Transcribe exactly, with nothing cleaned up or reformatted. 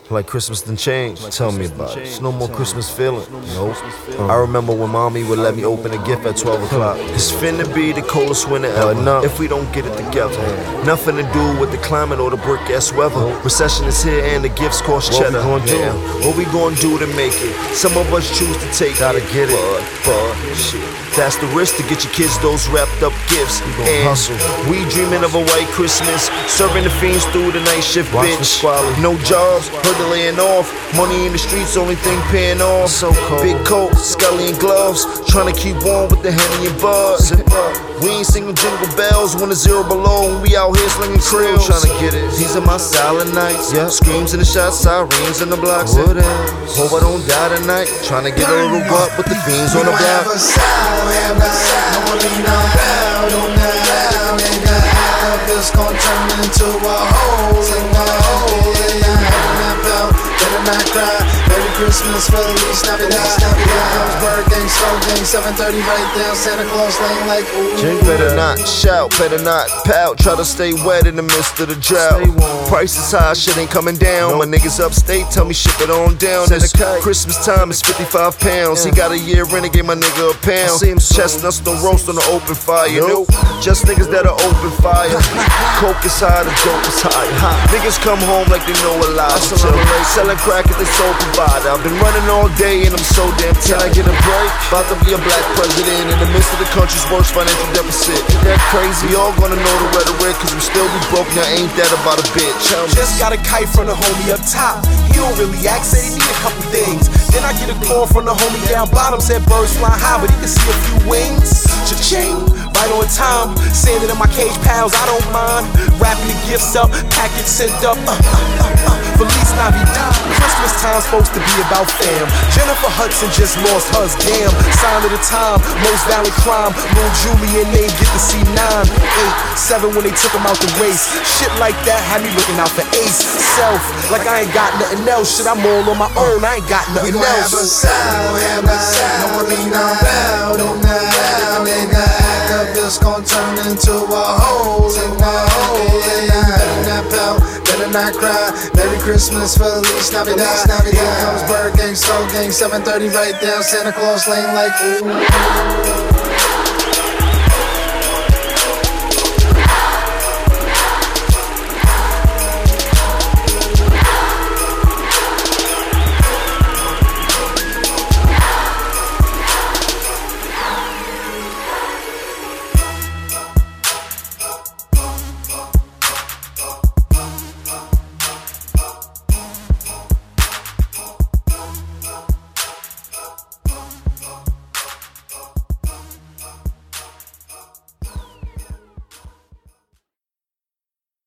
Like Christmas done changed. Tell me about it. It's no more Christmas feeling. Nope. I remember when mommy would let me open a gift at twelve o'clock. It's finna be the coldest winter ever if we don't get it together. Nothing to do with the climate or the brick ass weather. Recession is here and the gifts cost cheddar. What we gonna do? What we gonna do to make it? Some of us choose to take Gotta it. get it. But, but, shit. That's the risk to get your kids those wrapped up gifts. We gon' hustle. We dreaming of a white Christmas, serving the fiends through the night shift, Watch bitch. No jobs, heard the laying off. Money in the streets, only thing paying off. So cold. Big coat, scully and gloves, trying to keep warm with the Henny and Bud. We ain't singing jingle bells when it's zero below, and we out here slinging krills. Trying to get it. These are my silent nights. Yep. Screams in the shots, sirens in the blocks. What else? Hope I don't die tonight. Trying to get a little butt with the fiends on the block. Have a side, have a side. No one lean around on that. Nigga, half this gon' turn into a hole, in a hole. Better not cry. Merry Christmas, Feliz Navidad. Comes Bird Gang, Slow Gang, seven thirty right down Santa Claus Lane like ooh. Jink better not shout, better not pout. Try to stay wet in the midst of the drought. Prices high, shit ain't coming down. Nope. My niggas upstate tell me ship it on down. This Christmas time is fifty-five pounds. Yeah. He got a year in and gave my nigga a pound. Chestnuts don't roast on the open fire. Nope. Just niggas that are open fire. Coke is high, the dope is high. Niggas come home like they know a lot. Selling crack at the soul provider. I've been running all day and I'm so damn tired. Can I get a break? About to be a black president in the midst of the country's worst financial deficit. Is that crazy? Y'all gonna know the rhetoric, cause we still be broke. Now ain't that about a bitch? Just got a kite from the homie up top. He don't really act, said he need a couple things. Then I get a call from the homie down bottom, said birds fly high, but he can see a few wings. Cha-ching, right on time. Sanding in my cage pounds, I don't mind. Wrapping the gifts up, package sent up. Uh, uh, uh, uh. Feliz Navidad. Christmas time's supposed to be about fam. Jennifer Hudson just lost hers, damn. Sign of the time, most violent crime. Lil Julie and they get to see nine, eight, seven when they took him out the race. Shit like that had me looking out for Ace. Self, like I ain't got nothing else. Shit, I'm all on my own, I ain't got nothing we else. Have a sound, have a sound. No one lean around on that. Nigga, act up, this gon' turn into a hole, in a hole. Better not pout, better not cry. Merry Christmas, Feliz Navidad. Here comes Bird Gang, Slow Gang, seven thirty right down Santa Claus Lane like ooh.